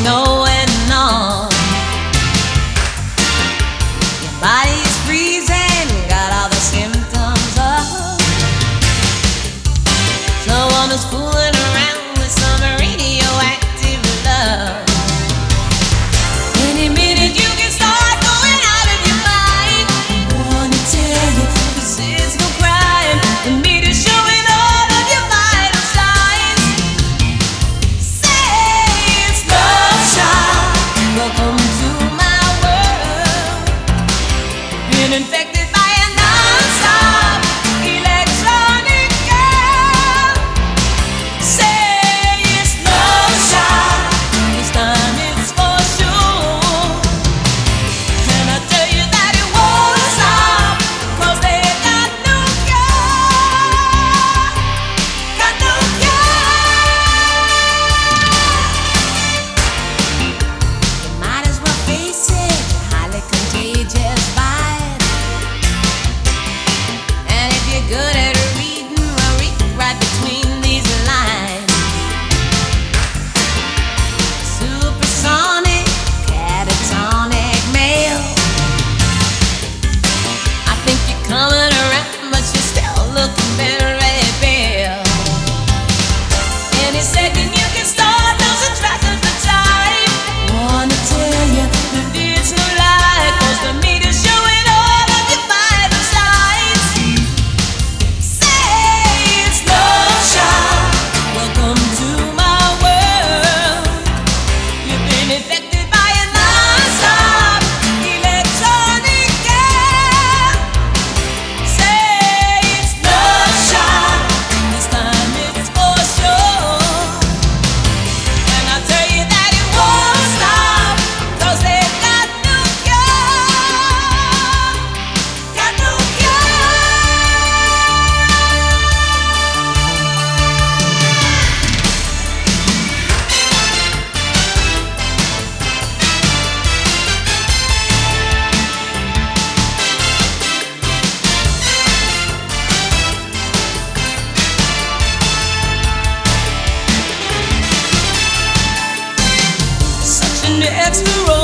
going on. Your body is freezing, got all the symptoms of someone who's fooling around with some radioactive love. Any minute you can start going out of your mind. I wanna tell you, this is no crime. The meter's showing all of your vital signs. Say it's love shot. Welcome to my world. Been infected by a non-stop electronic girl. Say it's love shot. This time it's for sure. And I tell you that it won't stop, 'cause they got no cure. Got no cure. You might as well face it, highly contagious vibe. And if you're good at reading, well, read right between these lines. Supersonic, catatonic male. I think you're coming around, but you're still looking very pale. Any second you can start losing track of the time. Wanna tell you that it's no lie, 'cause the meter's showing all of your vital signs. Say it's love shot. Welcome to my world. You've been infected by a non-stop electronic girl. Say it's love shot. This time it's for sure. And I tell you that it won't stop, 'cause they've got no cure. Got no cure. Such an extra